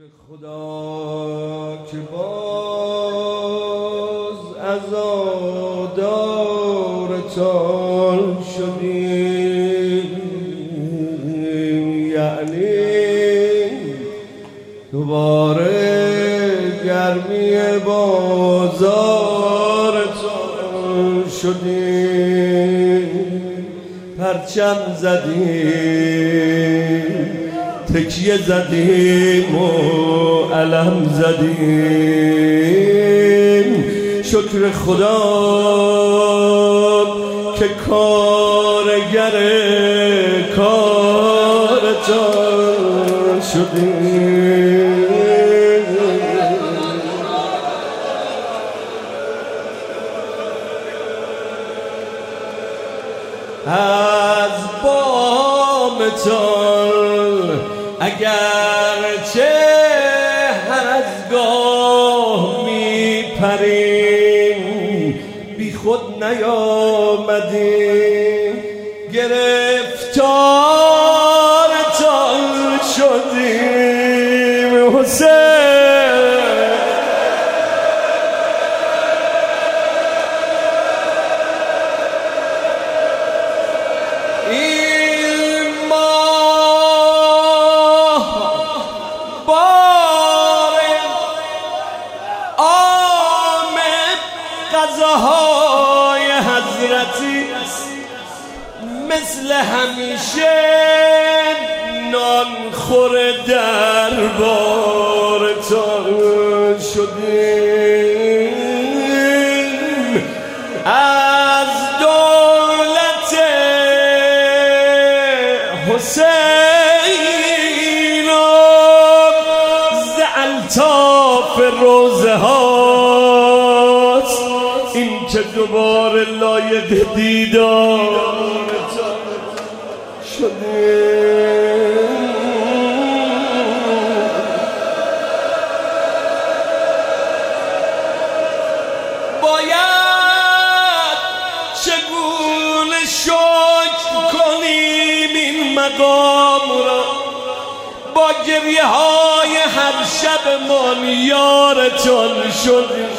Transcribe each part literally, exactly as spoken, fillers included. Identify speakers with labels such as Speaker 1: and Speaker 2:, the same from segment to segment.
Speaker 1: خدا که باز عزادارتان شدیم، یعنی دوباره گرمی بازارتان شدیم، پرچم زدیم، تکیه زدیم و علم زدیم. شکر خدا که کارگر کارتان شدیم. از بامتان اگرچه هر از گاه می پریم، بی خود نیامدیم، گرفتارتان شدیم. حسین غذاهای حضرتی مثل همیشه نان خور دربارتان شدیم. از دولت حسین و ز الطاف روزه ها این که دوباره لایق دیدارتان شدیم. باید چگونه شکر کنیم این مقام را، با گریه های هر شبمان یارتان شدیم.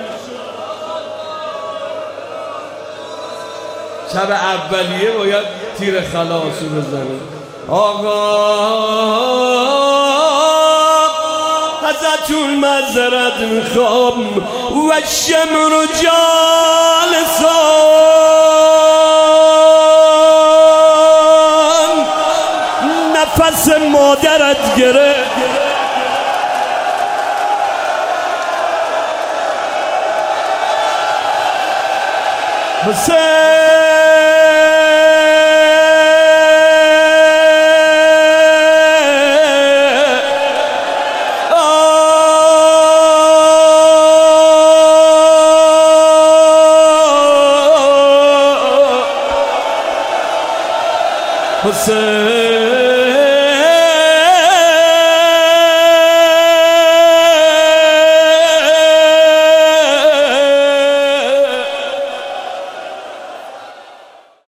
Speaker 1: شب اولیه باید تیر خلاص رو بزنه. آقا ازتون معذرت میخوام و شمر و جالسان نفس مادرت گرفت. حسین حسین